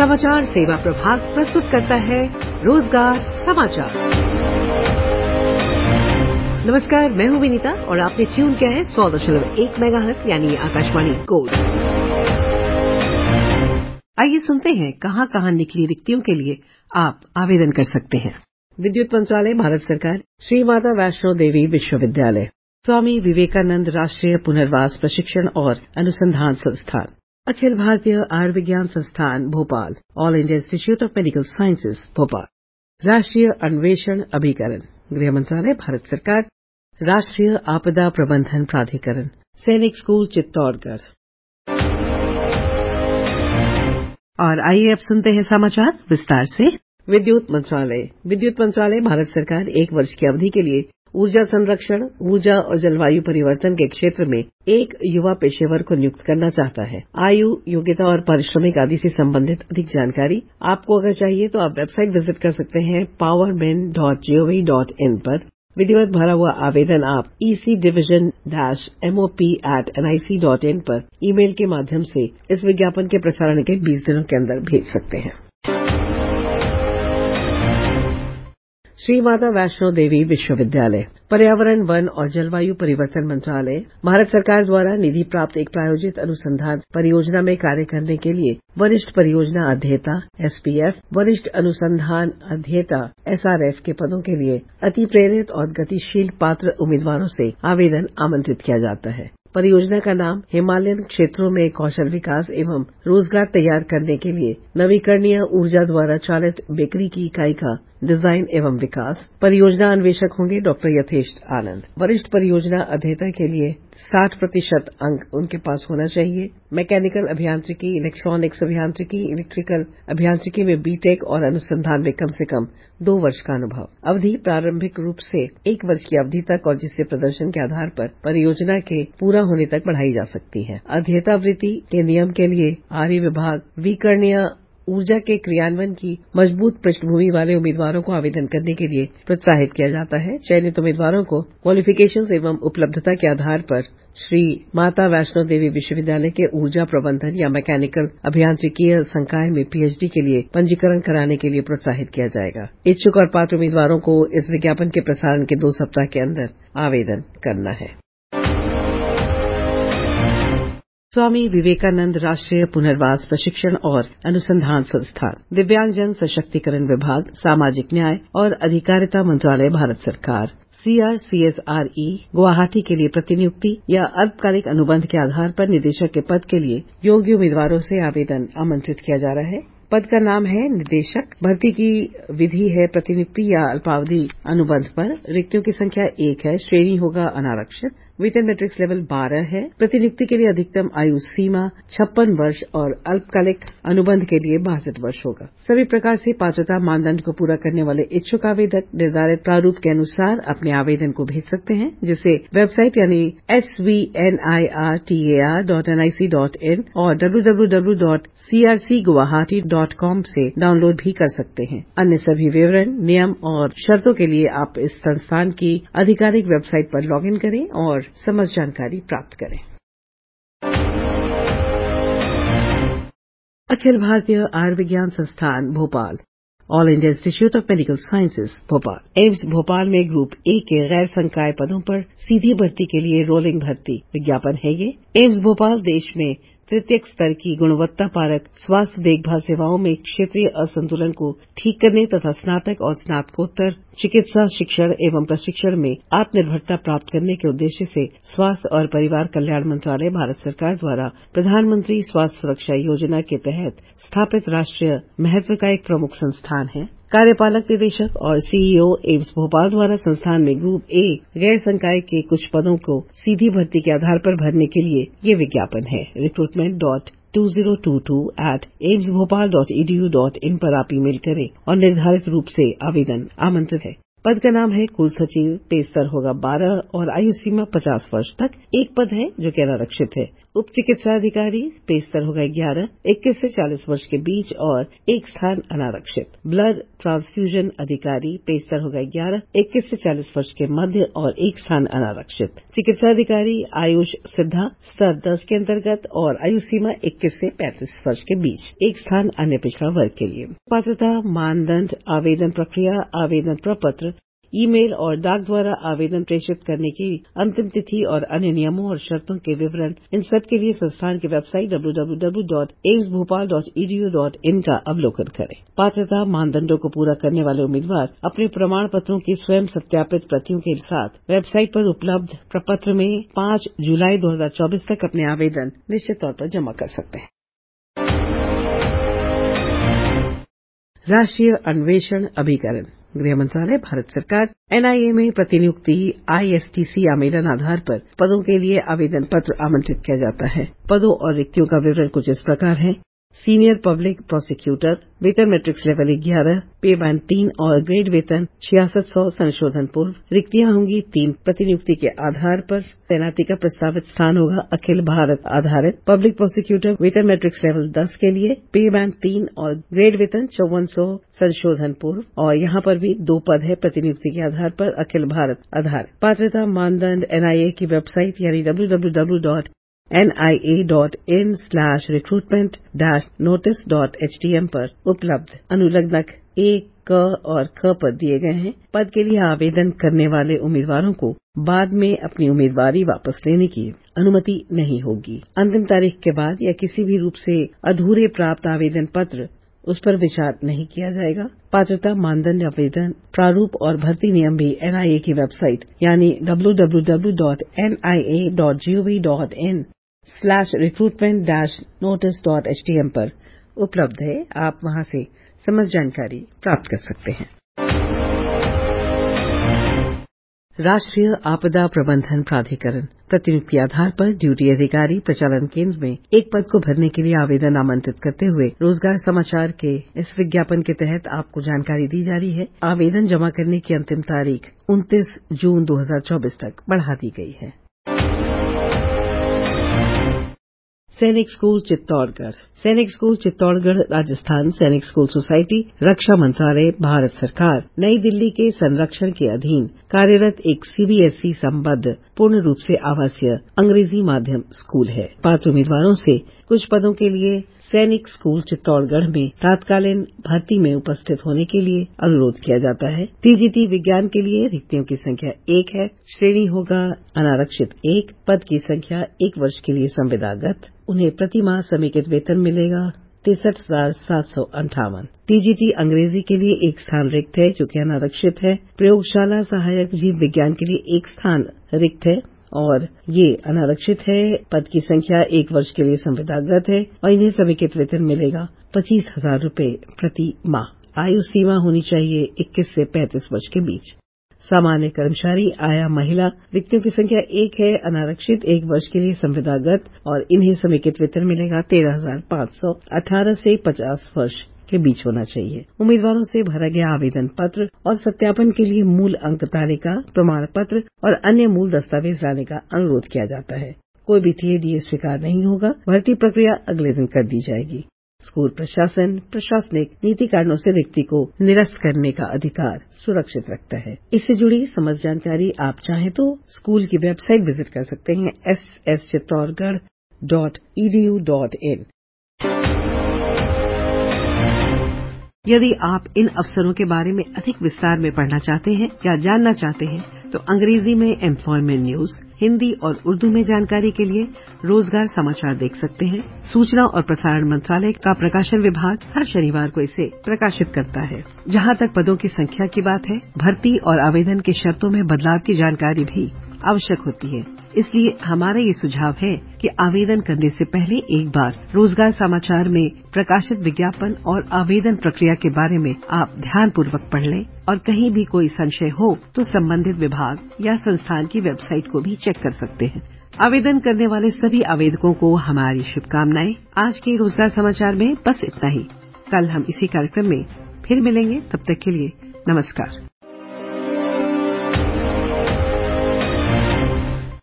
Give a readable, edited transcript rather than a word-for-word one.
समाचार सेवा प्रभाग प्रस्तुत करता है रोजगार समाचार। नमस्कार, मैं हूँ विनीता और आपने ट्यून किया है 100.1 मेगाहर्ट्ज यानी आकाशवाणी गोल्ड। आइए सुनते हैं कहां कहां निकली रिक्तियों के लिए आप आवेदन कर सकते हैं। विद्युत मंत्रालय, भारत सरकार, श्री माता वैष्णो देवी विश्वविद्यालय, स्वामी विवेकानंद राष्ट्रीय पुनर्वास प्रशिक्षण और अनुसंधान संस्थान, अखिल भारतीय आयुर्विज्ञान संस्थान Bhopal, all India institute of medical sciences Bhopal, राष्ट्रीय अन्वेषण अभिकरण, गृह मंत्रालय, भारत सरकार, राष्ट्रीय आपदा प्रबंधन प्राधिकरण, सैनिक स्कूल चित्तौड़गढ़। और आइए अब सुनते हैं समाचार विस्तार से। विद्युत मंत्रालय, भारत सरकार 1 वर्ष की अवधि के लिए ऊर्जा संरक्षण, ऊर्जा और जलवायु परिवर्तन के क्षेत्र में एक युवा पेशेवर को नियुक्त करना चाहता है। आयु, योग्यता और पारिश्रमिक आदि से संबंधित अधिक जानकारी आपको अगर चाहिए तो आप वेबसाइट विजिट कर सकते हैं powermen.gov.in पर। विधिवत भरा हुआ आवेदन आप ecdivision-mop@nic.in पर ईमेल के माध्यम से इस विज्ञापन के प्रसारण के 20 दिनों के अंदर भेज सकते हैं। श्री माता वैष्णो देवी विश्वविद्यालय, पर्यावरण, वन और जलवायु परिवर्तन मंत्रालय, भारत सरकार द्वारा निधि प्राप्त एक प्रायोजित अनुसंधान परियोजना में कार्य करने के लिए वरिष्ठ परियोजना अध्येता SPF, वरिष्ठ अनुसंधान अध्येता SRF के पदों के लिए अति प्रेरित और गतिशील पात्र उम्मीदवारों से आवेदन आमंत्रित किया जाता है। परियोजना का नाम हिमालयन क्षेत्रों में कौशल विकास एवं रोजगार तैयार करने के लिए नवीकरणीय ऊर्जा द्वारा चालित बेकरी की इकाई का डिजाइन एवं विकास। परियोजना अन्वेषक होंगे डॉक्टर यथेष्ट आनंद। वरिष्ठ परियोजना अध्येता के लिए 60% अंक उनके पास होना चाहिए। मैकेनिकल अभियांत्रिकी, इलेक्ट्रॉनिक्स अभियांत्रिकी, इलेक्ट्रिकल अभियांत्रिकी में बीटेक और अनुसंधान में कम से कम 2 वर्ष का अनुभव। अवधि प्रारंभिक रूप से 1 वर्ष की अवधि तक और जिससे प्रदर्शन के आधार पर परियोजना के पूरा होने तक बढ़ाई जा सकती है। अध्येता वृत्ति के नियम के लिए आर्य विभाग नवीकरणीय ऊर्जा के क्रियान्वयन की मजबूत पृष्ठभूमि वाले उम्मीदवारों को आवेदन करने के लिए प्रोत्साहित किया जाता है। चयनित उम्मीदवारों को क्वालिफिकेशंस एवं उपलब्धता के आधार पर श्री माता वैष्णो देवी विश्वविद्यालय के ऊर्जा प्रबंधन या मैकेनिकल अभियांत्रिकीय संकाय में PhD के लिए पंजीकरण कराने के लिए प्रोत्साहित किया जाएगा। इच्छुक और पात्र उम्मीदवारों को इस विज्ञापन के प्रसारण के 2 सप्ताह के अंदर आवेदन करना है। स्वामी विवेकानंद राष्ट्रीय पुनर्वास प्रशिक्षण और अनुसंधान संस्थान, दिव्यांगजन सशक्तिकरण विभाग, सामाजिक न्याय और अधिकारिता मंत्रालय, भारत सरकार, CRCSRE गुवाहाटी के लिए प्रतिनियुक्ति या अल्पकालिक अनुबंध के आधार पर निदेशक के पद के लिए योग्य उम्मीदवारों से आवेदन आमंत्रित किया जा रहा है। पद का नाम है निदेशक। भर्ती की विधि है प्रतिनियुक्ति या अल्पावधि अनुबंध पर। रिक्तियों की संख्या 1 है। श्रेणी होगा अनारक्षित। वेतन मैट्रिक्स लेवल 12 है। प्रतिनियुक्ति के लिए अधिकतम आयु सीमा 56 वर्ष और अल्पकालिक अनुबंध के लिए 62 वर्ष होगा। सभी प्रकार से पात्रता मानदंड को पूरा करने वाले इच्छुक आवेदक निर्धारित प्रारूप के अनुसार अपने आवेदन को भेज सकते हैं, जिसे वेबसाइट यानी svnirtar.nic.in और www.crcguwahati.com से डाउनलोड भी कर सकते हैं। अन्य सभी विवरण, नियम और शर्तों के लिए आप इस संस्थान की आधिकारिक वेबसाइट पर लॉगिन करें और समस्त जानकारी प्राप्त करें। अखिल भारतीय आयुर्विज्ञान संस्थान Bhopal, all India institute of medical sciences Bhopal, AIIMS Bhopal में ग्रुप ए के गैर संकाय पदों पर सीधी भर्ती के लिए रोलिंग भर्ती विज्ञापन है। ये एम्स भोपाल देश में तृतीयक स्तर की गुणवत्ता पारक स्वास्थ्य देखभाल सेवाओं में क्षेत्रीय असंतुलन को ठीक करने तथा स्नातक और स्नातकोत्तर चिकित्सा शिक्षण एवं प्रशिक्षण में आत्मनिर्भरता प्राप्त करने के उद्देश्य से स्वास्थ्य और परिवार कल्याण मंत्रालय, भारत सरकार द्वारा प्रधानमंत्री स्वास्थ्य सुरक्षा योजना के तहत स्थापित राष्ट्रीय महत्व का एक प्रमुख संस्थान है। कार्यपालक निदेशक और CEO एम्स भोपाल द्वारा संस्थान में ग्रुप ए गैर संकाय के कुछ पदों को सीधी भर्ती के आधार पर भरने के लिए ये विज्ञापन है। recruitment.2022@aimsbhopal.edu.in पर आप ईमेल करें और निर्धारित रूप से आवेदन आमंत्रित है। पद का नाम है कुल सचिव। पे स्तर होगा 12 और आयु सीमा 50 वर्ष तक। एक पद है जो कि अनारक्षित है। उप चिकित्साधिकारी पे स्तर होगा 11, 21 से 40 वर्ष के बीच और एक स्थान अनारक्षित। ब्लड ट्रांसफ्यूजन अधिकारी पे स्तर होगा 11, 21 से 40 वर्ष के मध्य और एक स्थान अनारक्षित। चिकित्साधिकारी आयुष सिद्धा स्तर 10 के अंतर्गत और आयु सीमा 21 से 35 वर्ष के बीच, एक स्थान अन्य पिछड़ा वर्ग के लिए। पात्रता मानदंड, आवेदन प्रक्रिया, आवेदन प्रपत्र, ईमेल और डाक द्वारा आवेदन प्रेषित करने की अंतिम तिथि और अन्य नियमों और शर्तों के विवरण इन सब के लिए संस्थान की वेबसाइट www.aimsbhopal.edu.in का अवलोकन करें। पात्रता मानदंडों को पूरा करने वाले उम्मीदवार अपने प्रमाण पत्रों की स्वयं सत्यापित प्रतियों के साथ वेबसाइट पर उपलब्ध प्रपत्र में 5 जुलाई 2024 तक अपने आवेदन निश्चित तौर पर जमा कर सकते हैं। राष्ट्रीय अन्वेषण अभिकरण गृह मंत्रालय, भारत सरकार एनआईए में प्रतिनियुक्ति ISTC आवेदन आधार पर पदों के लिए आवेदन पत्र आमंत्रित किया जाता है। पदों और रिक्तियों का विवरण कुछ इस प्रकार है। सीनियर पब्लिक प्रोसिक्यूटर, वेतन मैट्रिक्स लेवल 11, पे बैंड 3 और ग्रेड वेतन 6600 संशोधन पूर्व। रिक्तियां होंगी 3 प्रतिनियुक्ति के आधार पर। तैनाती का प्रस्तावित स्थान होगा अखिल भारत आधारित। पब्लिक प्रोसिक्यूटर वेतन मैट्रिक्स लेवल 10 के लिए, पे बैंड 3 और ग्रेड वेतन 5400 संशोधन पूर्व। और यहाँ पर भी 2 पद है प्रतिनियुक्ति के आधार पर अखिल भारत आधार। पात्रता मानदंड एनआईए की वेबसाइट यानी www.nia.in/recruitment-notice.htm पर उपलब्ध। अनुलग्नक A, क और ख पद दिए गए हैं। पद के लिए आवेदन करने वाले उम्मीदवारों को बाद में अपनी उम्मीदवारी वापस लेने की अनुमति नहीं होगी। अंतिम तारीख के बाद या किसी भी रूप से अधूरे प्राप्त आवेदन पत्र उस पर विचार नहीं किया जाएगा। पात्रता मानदंड आवेदन प्रारूप और भर्ती नियम भी एनआईए की वेबसाइट यानी www.nia.gov.in/recruitment-notice.htm पर उपलब्ध है। आप वहां से समस्त जानकारी प्राप्त कर सकते हैं। राष्ट्रीय आपदा प्रबंधन प्राधिकरण प्रतिनियुक्ति आधार पर ड्यूटी अधिकारी प्रचालन केंद्र में एक पद को भरने के लिए आवेदन आमंत्रित करते हुए रोजगार समाचार के इस विज्ञापन के तहत आपको जानकारी दी जा रही है। आवेदन जमा करने की अंतिम तारीख 29 जून 2024 तक बढ़ा दी गई है। सैनिक स्कूल चित्तौड़गढ़। सैनिक स्कूल चित्तौड़गढ़ राजस्थान सैनिक स्कूल सोसाइटी, रक्षा मंत्रालय, भारत सरकार, नई दिल्ली के संरक्षण के अधीन कार्यरत एक CBSE संबद्ध पूर्ण रूप से आवासीय अंग्रेजी माध्यम स्कूल है। पात्र उम्मीदवारों से कुछ पदों के लिए सैनिक स्कूल चित्तौड़गढ़ में तात्कालीन भर्ती में उपस्थित होने के लिए अनुरोध किया जाता है। TGT विज्ञान के लिए रिक्तियों की संख्या 1 है। श्रेणी होगा अनारक्षित 1। पद की संख्या 1 वर्ष के लिए संविदागत। उन्हें प्रति माह समेकित वेतन मिलेगा 63,758। TGT अंग्रेजी के लिए 1 स्थान रिक्त है जो कि अनारक्षित है। प्रयोगशाला सहायक जीव विज्ञान के लिए 1 स्थान रिक्त है और ये अनारक्षित है। पद की संख्या 1 वर्ष के लिए संविदागत है और इन्हें समेकित वेतन मिलेगा 25,000 रूपये प्रति माह। आयु सीमा होनी चाहिए 21 से 35 वर्ष के बीच। सामान्य कर्मचारी, आया महिला। रिक्तियों की संख्या 1 है। अनारक्षित 1 वर्ष के लिए संविदागत और इन्हें समेकित वेतन मिलेगा 13,500। 18 से 50 वर्ष के बीच होना चाहिए। उम्मीदवारों से भरा गया आवेदन पत्र और सत्यापन के लिए मूल अंक तालिका, प्रमाण पत्र और अन्य मूल दस्तावेज लाने का अनुरोध किया जाता है। कोई भी TADA स्वीकार नहीं होगा। भर्ती प्रक्रिया अगले दिन कर दी जाएगी। स्कूल प्रशासन प्रशासनिक नीति कारणों से रिक्ति को निरस्त करने का अधिकार सुरक्षित रखता है। इससे जुड़ी समस्त जानकारी आप चाहें तो स्कूल की वेबसाइट विजिट कर सकते हैं sschittaugarh.edu.in। यदि आप इन अवसरों के बारे में अधिक विस्तार में पढ़ना चाहते हैं या जानना चाहते हैं तो अंग्रेजी में एम्प्लॉयमेंट न्यूज, हिंदी और उर्दू में जानकारी के लिए रोजगार समाचार देख सकते हैं। सूचना और प्रसारण मंत्रालय का प्रकाशन विभाग हर शनिवार को इसे प्रकाशित करता है। जहां तक पदों की संख्या की बात है, भर्ती और आवेदन की शर्तों में बदलाव की जानकारी भी आवश्यक होती है। इसलिए हमारा ये सुझाव है कि आवेदन करने से पहले एक बार रोजगार समाचार में प्रकाशित विज्ञापन और आवेदन प्रक्रिया के बारे में आप ध्यानपूर्वक पढ़ लें और कहीं भी कोई संशय हो तो संबंधित विभाग या संस्थान की वेबसाइट को भी चेक कर सकते हैं। आवेदन करने वाले सभी आवेदकों को हमारी शुभकामनाएं। आज के रोजगार समाचार में बस इतना ही। कल हम इसी कार्यक्रम में फिर मिलेंगे। तब तक के लिए नमस्कार।